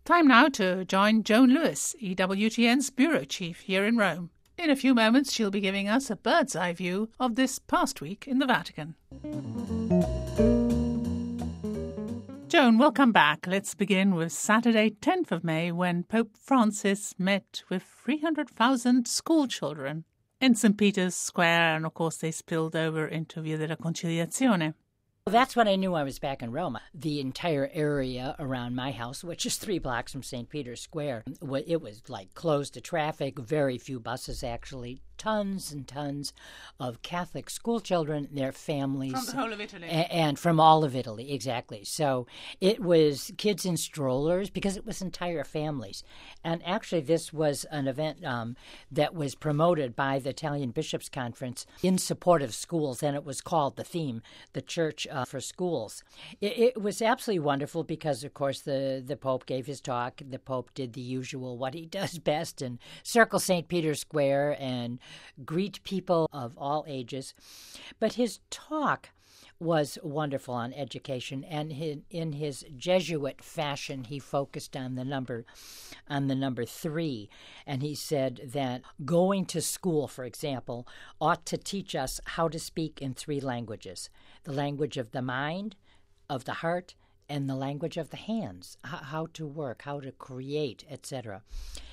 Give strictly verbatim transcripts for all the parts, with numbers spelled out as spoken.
Time now to join Joan Lewis, E W T N's bureau chief here in Rome. In a few moments, she'll be giving us a bird's-eye view of this past week in the Vatican. Joan, welcome back. Let's begin with Saturday, tenth of May, when Pope Francis met with three hundred thousand school children in Saint Peter's Square, and of course they spilled over into Via della Conciliazione. Well, that's when I knew I was back in Rome. The entire area around my house, which is three blocks from Saint Peter's Square, it was like closed to traffic, very few buses actually, tons and tons of Catholic school children, their families. From the whole of Italy. And, and from all of Italy, exactly. So it was kids in strollers because it was entire families. And actually this was an event um, that was promoted by the Italian Bishops' Conference in support of schools, and it was called, the theme, the Church uh, for Schools. It, it was absolutely wonderful because, of course, the, the Pope gave his talk. The Pope did the usual, what he does best, and circle Saint Peter's Square and greet people of all ages. But his talk was wonderful on education, and in his Jesuit fashion, he focused on the number on the number three, and he said that going to school, for example, ought to teach us how to speak in three languages: the language of the mind, of the heart, and the language of the hands, how to work, how to create, et cetera.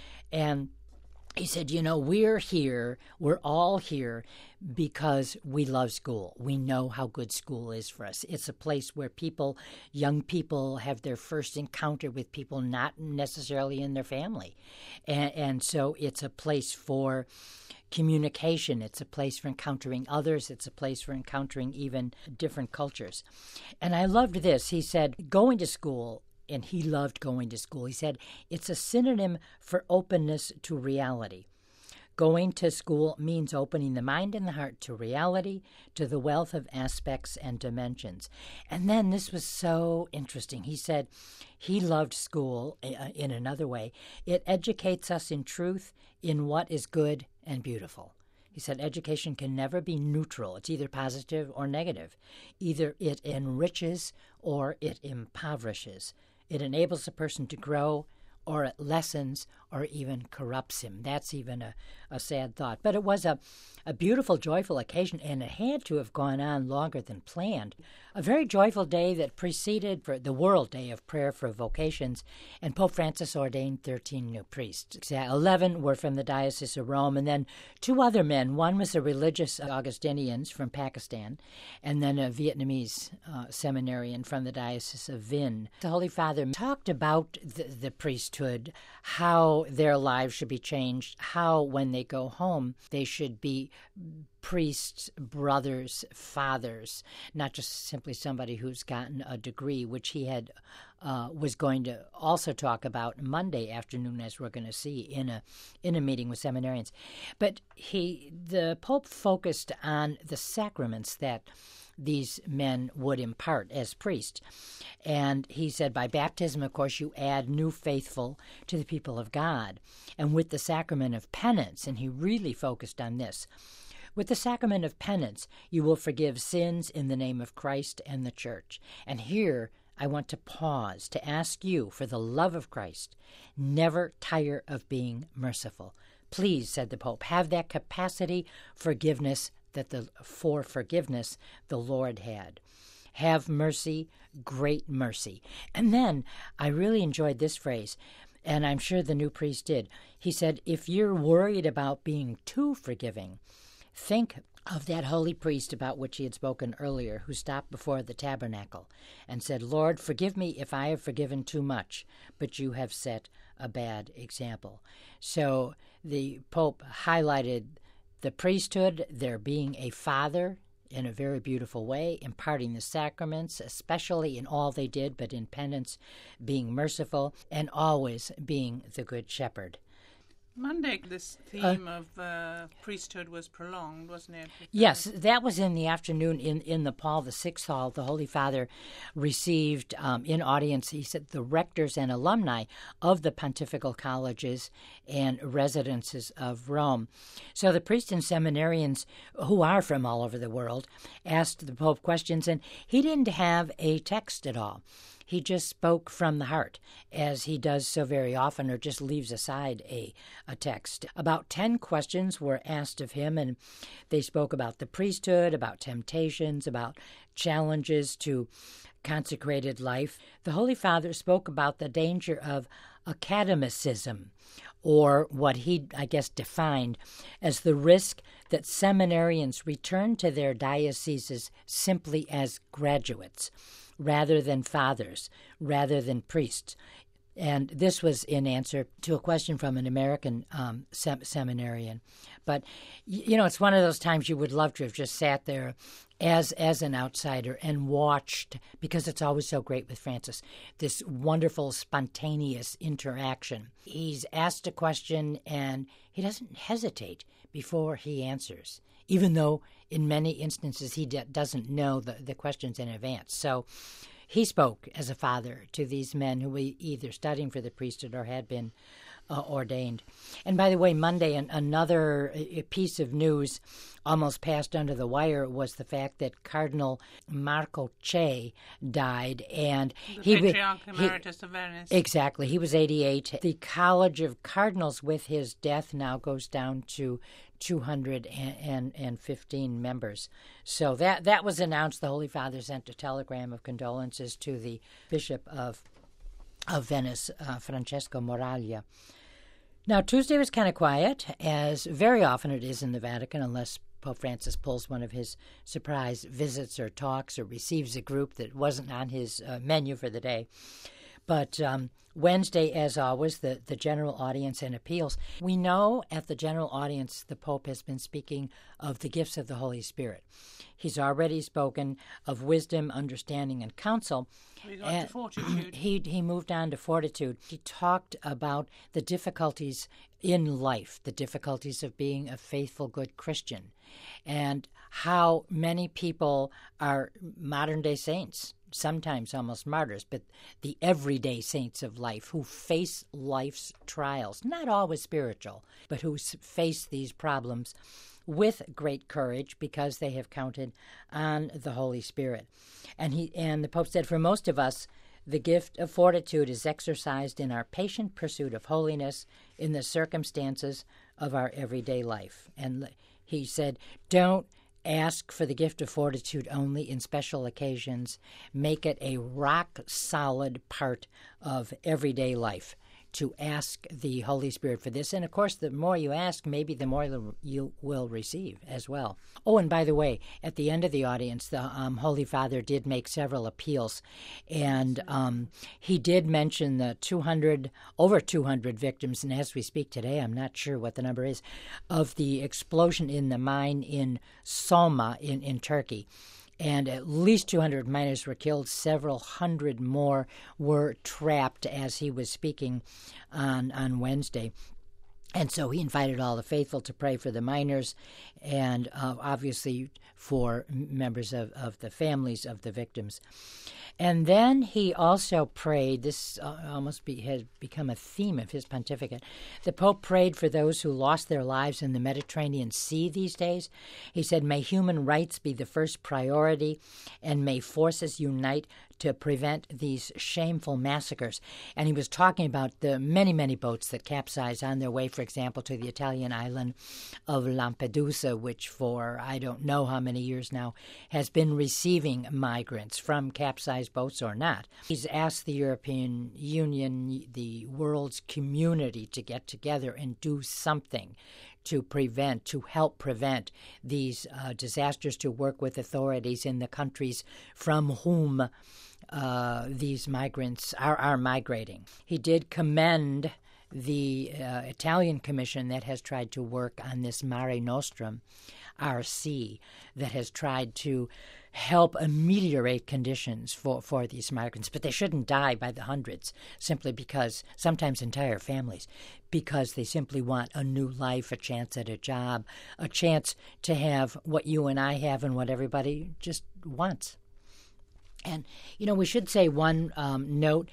And he said, you know, we're here, we're all here because we love school. We know how good school is for us. It's a place where people, young people, have their first encounter with people not necessarily in their family. And, and so it's a place for communication. It's a place for encountering others. It's a place for encountering even different cultures. And I loved this. He said, going to school, and he loved going to school. He said, it's a synonym for openness to reality. Going to school means opening the mind and the heart to reality, to the wealth of aspects and dimensions. And then this was so interesting. He said he loved school in another way. It educates us in truth, in what is good and beautiful. He said education can never be neutral. It's either positive or negative. Either it enriches or it impoverishes. It enables a person to grow, or it lessens, or even corrupts him. That's even a, a sad thought. But it was a, a beautiful, joyful occasion, and it had to have gone on longer than planned. A very joyful day that preceded for the World Day of Prayer for Vocations, and Pope Francis ordained thirteen new priests. eleven were from the Diocese of Rome, and then two other men. One was a religious Augustinians from Pakistan, and then a Vietnamese uh, seminarian from the Diocese of Vinh. The Holy Father talked about the, the priesthood, how their lives should be changed, how when they go home they should be priests, brothers, fathers, not just simply somebody who's gotten a degree, which he had uh, was going to also talk about Monday afternoon, as we're going to see in a in a meeting with seminarians. But he, the Pope, focused on the sacraments that these men would impart as priests. And he said, by baptism, of course, you add new faithful to the people of God. And with the sacrament of penance, and he really focused on this, with the sacrament of penance, you will forgive sins in the name of Christ and the Church. And here I want to pause to ask you, for the love of Christ, never tire of being merciful. Please, said the Pope, have that capacity forgiveness that the for forgiveness the Lord had. Have mercy, great mercy. And then I really enjoyed this phrase, and I'm sure the new priest did. He said, if you're worried about being too forgiving, think of that holy priest about which he had spoken earlier, who stopped before the tabernacle and said, Lord, forgive me if I have forgiven too much, but you have set a bad example. So the Pope highlighted the priesthood, there being a father in a very beautiful way, imparting the sacraments, especially in all they did, but in penance, being merciful, and always being the good shepherd. Monday, this theme uh, of uh, priesthood was prolonged, wasn't it? Yes, that was in the afternoon in, in the Paul the Sixth Hall. The Holy Father received um, in audience, he said, the rectors and alumni of the pontifical colleges and residences of Rome. So the priests and seminarians, who are from all over the world, asked the Pope questions, and he didn't have a text at all. He just spoke from the heart, as he does so very often, or just leaves aside a, a text. About ten questions were asked of him, and they spoke about the priesthood, about temptations, about challenges to consecrated life. The Holy Father spoke about the danger of academicism, or what he, I guess, defined as the risk that seminarians return to their dioceses simply as graduates, rather than fathers, rather than priests. And this was in answer to a question from an American um, sem- seminarian. But, you know, it's one of those times you would love to have just sat there as as an outsider and watched, because it's always so great with Francis, this wonderful, spontaneous interaction. He's asked a question, and he doesn't hesitate before he answers, even though in many instances he d- doesn't know the, the questions in advance. So he spoke as a father to these men who were either studying for the priesthood or had been uh, ordained. And by the way, Monday, an, another piece of news almost passed under the wire was the fact that Cardinal Marco Che died. And the he Patriarch he, Emeritus of Venice. Exactly. He was eighty-eight. The College of Cardinals, with his death, now goes down to two hundred fifteen members. So that that was announced. The Holy Father sent a telegram of condolences to the Bishop of of Venice, uh, Francesco Moraglia. Now, Tuesday was kind of quiet, as very often it is in the Vatican, unless Pope Francis pulls one of his surprise visits or talks or receives a group that wasn't on his uh, menu for the day. But um, Wednesday, as always, the, the general audience and appeals. We know at the general audience the Pope has been speaking of the gifts of the Holy Spirit. He's already spoken of wisdom, understanding, and counsel. We got to fortitude. He, he moved on to fortitude. He talked about the difficulties in life, the difficulties of being a faithful, good Christian, and how many people are modern-day saints, sometimes almost martyrs, but the everyday saints of life who face life's trials, not always spiritual, but who face these problems with great courage because they have counted on the Holy Spirit. And he and the Pope said, for most of us, the gift of fortitude is exercised in our patient pursuit of holiness in the circumstances of our everyday life. And he said, don't ask for the gift of fortitude only in special occasions. Make it a rock-solid part of everyday life to ask the Holy Spirit for this. And, of course, the more you ask, maybe the more you will receive as well. Oh, and by the way, at the end of the audience, the um, Holy Father did make several appeals. And um, he did mention the two hundred, over two hundred victims, and as we speak today, I'm not sure what the number is, of the explosion in the mine in Soma in, in Turkey. And at least two hundred miners were killed. Several hundred more were trapped as he was speaking on, on Wednesday. And so he invited all the faithful to pray for the miners and uh, obviously for members of, of the families of the victims. And then he also prayed, this uh, almost be, has become a theme of his pontificate, the Pope prayed for those who lost their lives in the Mediterranean Sea these days. He said, may human rights be the first priority, and may forces unite to prevent these shameful massacres. And he was talking about the many, many boats that capsized on their way, for example, to the Italian island of Lampedusa, which for I don't know how many years now has been receiving migrants from capsized boats or not. He's asked the European Union, the world's community, to get together and do something to prevent, to help prevent these uh, disasters, to work with authorities in the countries from whom uh, these migrants are, are migrating. He did commend the uh, Italian commission that has tried to work on this Mare Nostrum, R C, that has tried to help ameliorate conditions for, for these migrants. But they shouldn't die by the hundreds simply because, sometimes entire families, because they simply want a new life, a chance at a job, a chance to have what you and I have and what everybody just wants. And, you know, we should say one um, note.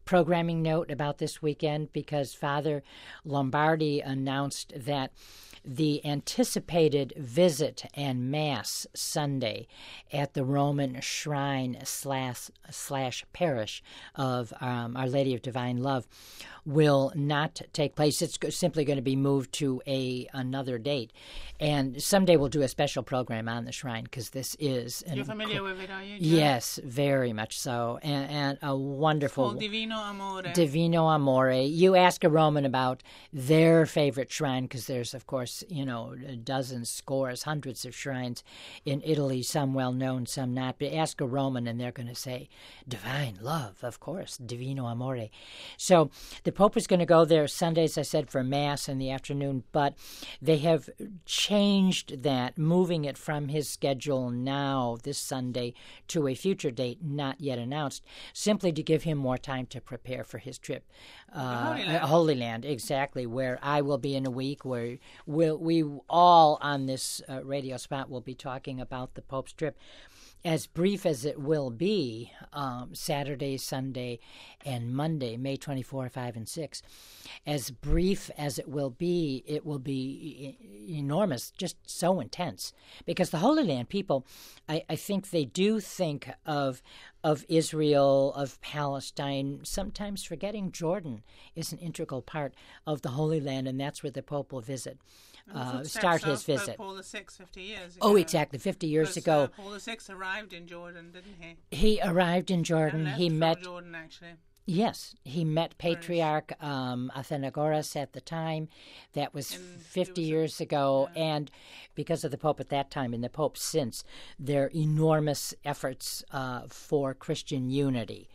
programming note about this weekend because Father Lombardi announced that the anticipated visit and Mass Sunday at the Roman Shrine slash, slash Parish of um, Our Lady of Divine Love will not take place. It's simply going to be moved to a another date. And someday we'll do a special program on the shrine because this is... You're familiar with it, are you? Yes, very much so. And, and a wonderful... It's called Divino Amore. Divino Amore. You ask a Roman about their favorite shrine because there's, of course, you know, dozens, scores, hundreds of shrines in Italy, some well-known, some not. But ask a Roman and they're going to say, Divine Love, of course, Divino Amore. So the Pope is going to go there Sundays, I said, for Mass in the afternoon, but they have changed that, moving it from his schedule now, this Sunday, to a future date not yet announced, simply to give him more time to prepare for his trip. Uh, Holy Land. Holy Land, exactly, where I will be in a week, where we'll, we all on this uh, radio spot will be talking about the Pope's trip. As brief as it will be, um, Saturday, Sunday, and Monday, May twenty-fourth, five, and six, as brief as it will be, it will be e- enormous, just so intense. Because the Holy Land people, I, I think they do think of of Israel, of Palestine, sometimes forgetting Jordan is an integral part of the Holy Land, and that's where the Pope will visit. Uh, start his visit. Paul the Sixth, fifty years ago. Oh, exactly, fifty years because, ago. Uh, Paul the Sixth arrived in Jordan, didn't he? He arrived in Jordan. And left he from met Jordan, actually. Yes, he met Patriarch um, Athenagoras at the time. That was In fifty Jerusalem. years ago, Yeah. and because of the Pope at that time and the Pope since, their enormous efforts uh, for Christian unity.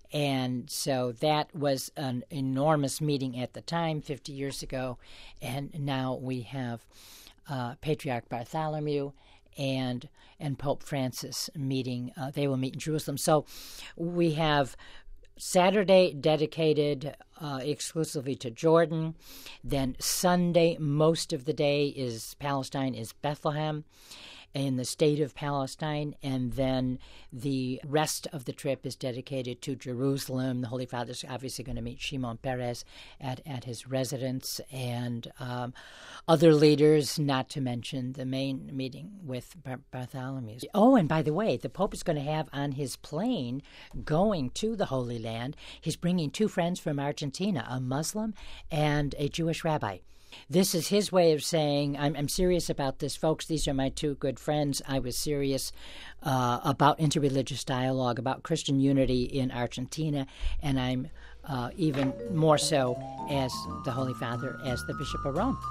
And so that was an enormous meeting at the time, fifty years ago, and now we have uh, Patriarch Bartholomew and and Pope Francis meeting. Uh, they will meet in Jerusalem. So we have Saturday dedicated uh, exclusively to Jordan. Then Sunday, most of the day is Palestine, is Bethlehem in the state of Palestine, and then the rest of the trip is dedicated to Jerusalem. The Holy Father's obviously going to meet Shimon Peres at, at his residence, and um, other leaders, not to mention the main meeting with Bar- Bartholomew. Oh, and by the way, the Pope is going to have on his plane going to the Holy Land, he's bringing two friends from Argentina, a Muslim and a Jewish rabbi. This is his way of saying, I'm, I'm serious about this, folks. These are my two good friends. I was serious uh, about interreligious dialogue, about Christian unity in Argentina, and I'm uh, even more so as the Holy Father, as the Bishop of Rome.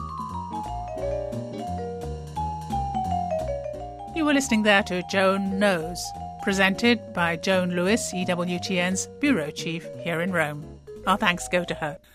You were listening there to Joan Knows, presented by Joan Lewis, E W T N's Bureau Chief here in Rome. Our thanks go to her.